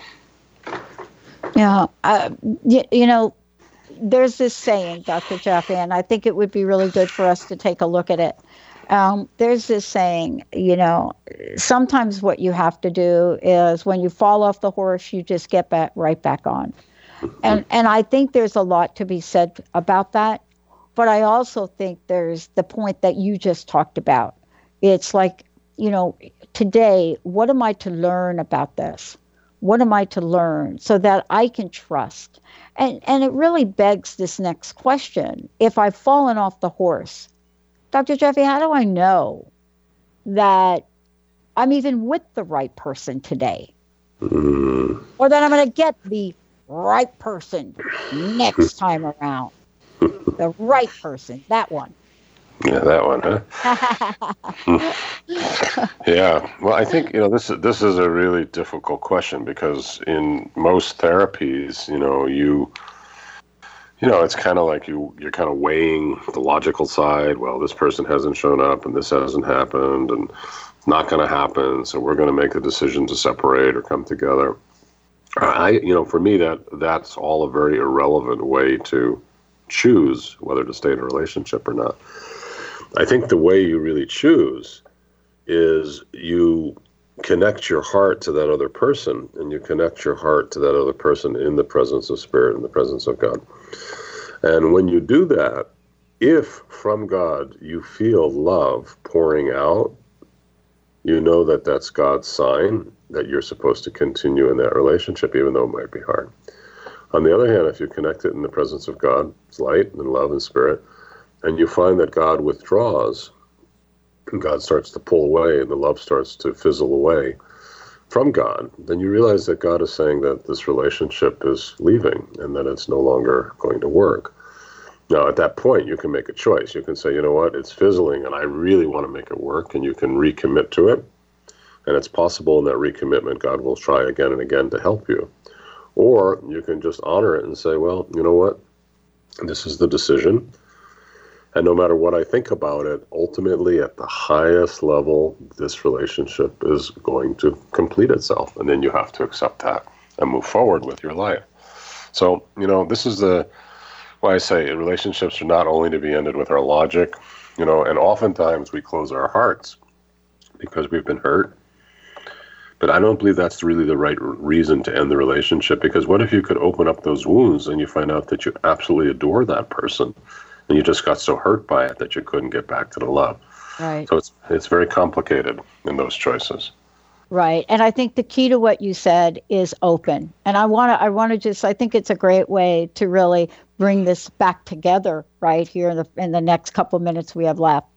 Yeah, uh, you, you know, there's this saying, Doctor Jaffe, and I think it would be really good for us to take a look at it. Um, there's this saying, you know, sometimes what you have to do is when you fall off the horse, you just get back right back on. And and I think there's a lot to be said about that. But I also think there's the point that you just talked about. It's like, you know, today, what am I to learn about this? What am I to learn so that I can trust? And and it really begs this next question. If I've fallen off the horse, Doctor Jaffe, how do I know that I'm even with the right person today? Mm. Or that I'm going to get the right person next time around? The right person, that one. Yeah, that one, huh? Yeah. Well, I think, you know, this is, this is a really difficult question because in most therapies, you know, you, you know, it's kind of like you, you're kind of weighing the logical side. Well, this person hasn't shown up and this hasn't happened and it's not going to happen. So we're going to make the decision to separate or come together. I, you know, for me, that that's all a very irrelevant way to choose whether to stay in a relationship or not. I think the way you really choose is you connect your heart to that other person, and you connect your heart to that other person in the presence of Spirit, in the presence of God. And when you do that, if from God you feel love pouring out, you know that that's God's sign that you're supposed to continue in that relationship, even though it might be hard. On the other hand, if you connect it in the presence of God's light and love and Spirit, and you find that God withdraws, and God starts to pull away, and the love starts to fizzle away from God, then you realize that God is saying that this relationship is leaving and that it's no longer going to work. Now, at that point, you can make a choice. You can say, you know what, it's fizzling, and I really want to make it work, and you can recommit to it. And it's possible in that recommitment, God will try again and again to help you. Or you can just honor it and say, well, you know what, this is the decision. And no matter what I think about it, ultimately at the highest level, this relationship is going to complete itself. And then you have to accept that and move forward with your life. So, you know, this is the why I say relationships are not only to be ended with our logic, you know, and oftentimes we close our hearts because we've been hurt. But I don't believe that's really the right reason to end the relationship, because what if you could open up those wounds and you find out that you absolutely adore that person and you just got so hurt by it that you couldn't get back to the love. Right. So it's it's very complicated in those choices. Right. And I think the key to what you said is open. And I want to I want to just I think it's a great way to really bring this back together right here in the in the next couple of minutes we have left.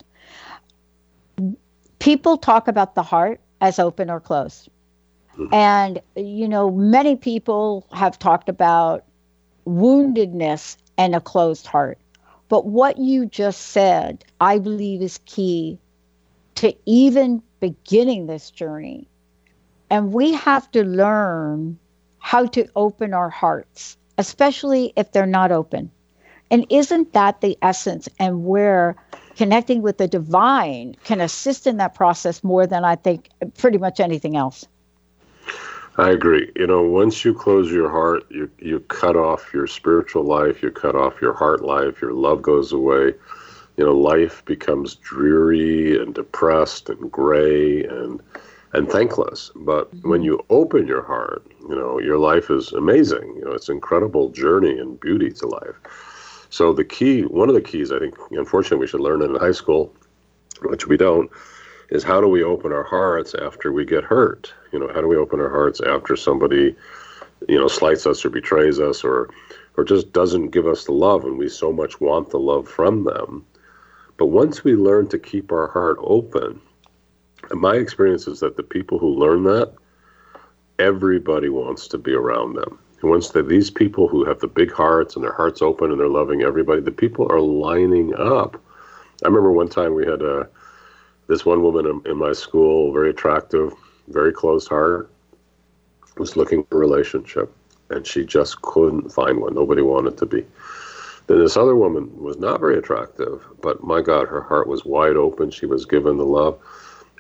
People talk about the heart as open or closed. And, you know, many people have talked about woundedness and a closed heart. But what you just said, I believe, is key to even beginning this journey. And we have to learn how to open our hearts, especially if they're not open. And isn't that the essence and where connecting with the divine can assist in that process more than I think pretty much anything else? I agree. You know, once you close your heart, you you cut off your spiritual life, you cut off your heart life, your love goes away. You know, life becomes dreary and depressed and gray and and thankless. But mm-hmm. when you open your heart, you know, your life is amazing. You know, it's an incredible journey and beauty to life. So the key, one of the keys, I think, unfortunately, we should learn in high school, which we don't, is how do we open our hearts after we get hurt? You know, how do we open our hearts after somebody, you know, slights us or betrays us or or just doesn't give us the love and we so much want the love from them? But once we learn to keep our heart open, and my experience is that the people who learn that, everybody wants to be around them. And once they, these people who have the big hearts and their hearts open and they're loving everybody, the people are lining up. I remember one time we had a This one woman in, in my school, very attractive, very closed heart, was looking for a relationship, and she just couldn't find one. Nobody wanted to be. Then this other woman was not very attractive, but my God, her heart was wide open. She was given the love.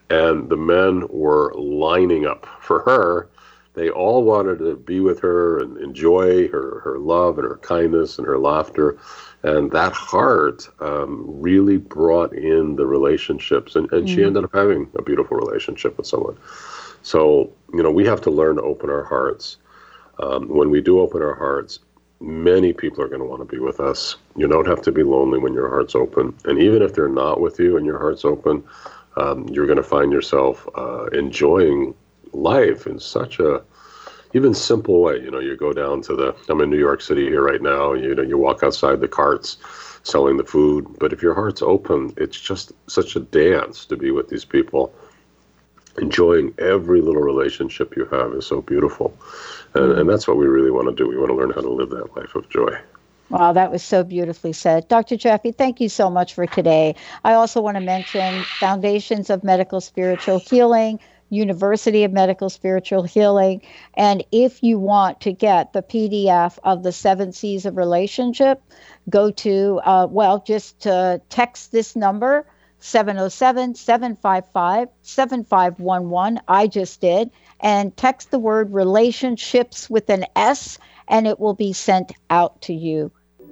And the men were lining up for her. They all wanted to be with her and enjoy her, her love and her kindness and her laughter. And that heart um, really brought in the relationships. And, and mm. she ended up having a beautiful relationship with someone. So, you know, we have to learn to open our hearts. Um, when we do open our hearts, many people are going to want to be with us. You don't have to be lonely when your heart's open. And even if they're not with you and your heart's open, um, you're going to find yourself uh, enjoying life in such a even simple way. You know, you go down to the, I'm in New York City here right now, you know, you walk outside the carts selling the food. But if your heart's open, it's just such a dance to be with these people. Enjoying every little relationship you have is so beautiful. And, and that's what we really want to do. We want to learn how to live that life of joy. Wow, that was so beautifully said. Doctor Jaffe, thank you so much for today. I also want to mention Foundations of Medical Spiritual Healing, University of Medical Spiritual Healing. And if you want to get the P D F of the Seven C's of Relationship, go to, uh, well, just uh, text this number, seven oh seven, seven five five, seven five one one. I just did. And text the word relationships with an S, and it will be sent out to you.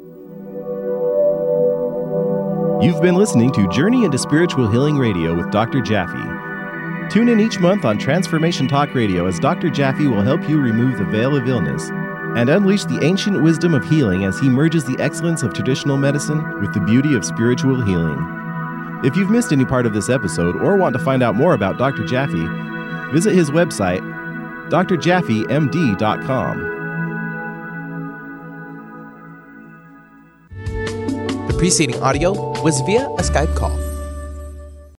You've been listening to Journey into Spiritual Healing Radio with Doctor Jaffe. Tune in each month on Transformation Talk Radio as Doctor Jaffe will help you remove the veil of illness and unleash the ancient wisdom of healing as he merges the excellence of traditional medicine with the beauty of spiritual healing. If you've missed any part of this episode or want to find out more about Doctor Jaffe, visit his website, d r jaffe m d dot com. The preceding audio was via a Skype call.